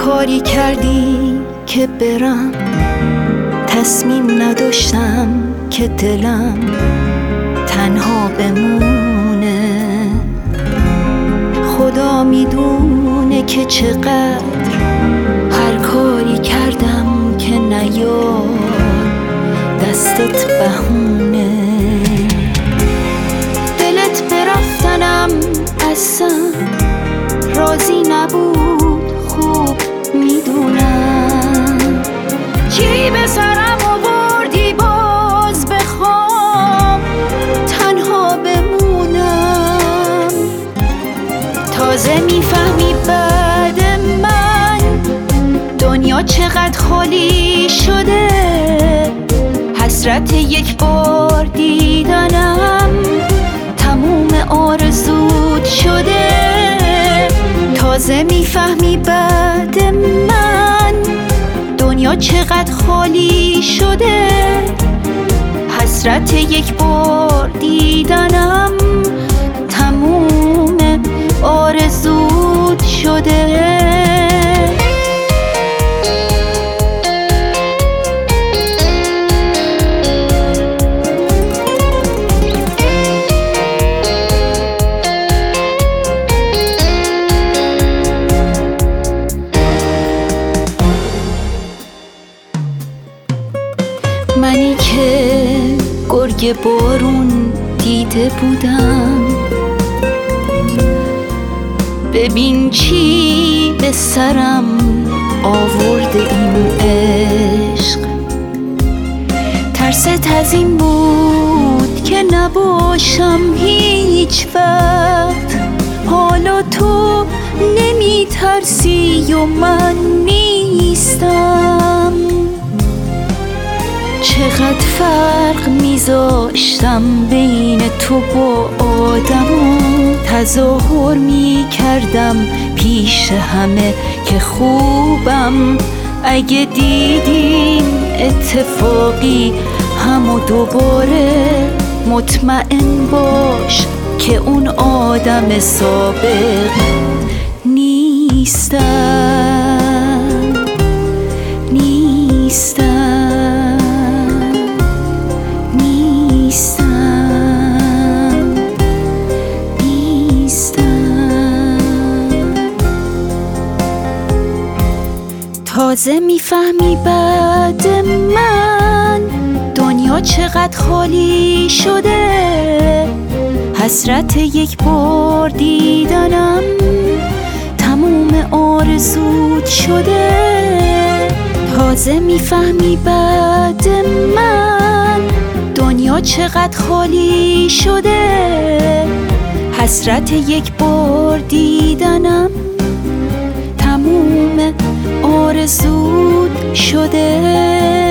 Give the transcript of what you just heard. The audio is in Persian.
کاری کردی که برم، تصمیم نداشتم که دلم تنها بمونه. خدا میدونه که چقدر هر کاری کردم که نیاد دستت بهونه. دلت برفتنم اصلا راضی نبود، خوب میدونم. چی به سرم آوردی باز بخوام تنها بمونم. تازه میفهمی بعد من دنیا چقدر خالی شده، حسرت یک بار دیدنم تموم آرزوت شده. تازه میفهمی بعد من دنیا چقدر خالی شده، حسرت یک بار دیدنم تموم آرزوت شده. منی که گرگ بارون دیده بودم، ببین چی به سرم آورده این عشق. ترست از این بود که نباشم هیچ وقت، حالا تو نمی ترسی و من نیستم. چقدر فرق میذاشتم بین تو با آدم و تظاهر میکردم پیش همه که خوبم. اگه دیدیم اتفاقی همو دوباره مطمئن باش که اون آدم سابق نیستم. تازه میفهمی بعد من دنیا چقدر خالی شده، حسرت یک بار دیدنم تموم آرزوت شده. تازه میفهمی بعد من دنیا چقدر خالی شده، حسرت یک بار دیدنم تموم آرزوت شده.